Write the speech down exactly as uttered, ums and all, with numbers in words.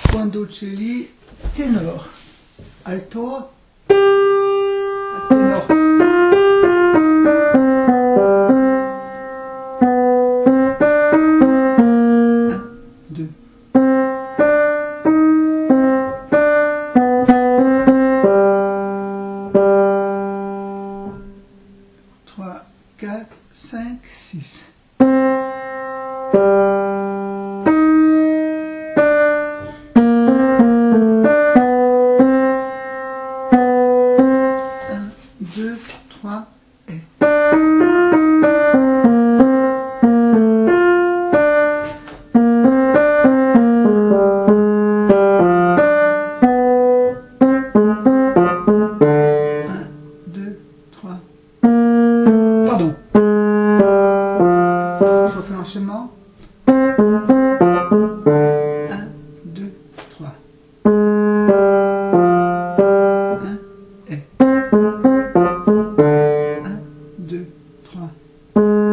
Condocelli ténor, alto, ténor. Un, deux. Trois, quatre, cinq, six. Deux, trois, et. Un, deux, trois. Pardon. Je refais l'enchaînement. Un, deux, trois. Un, et. Un, deux, trois.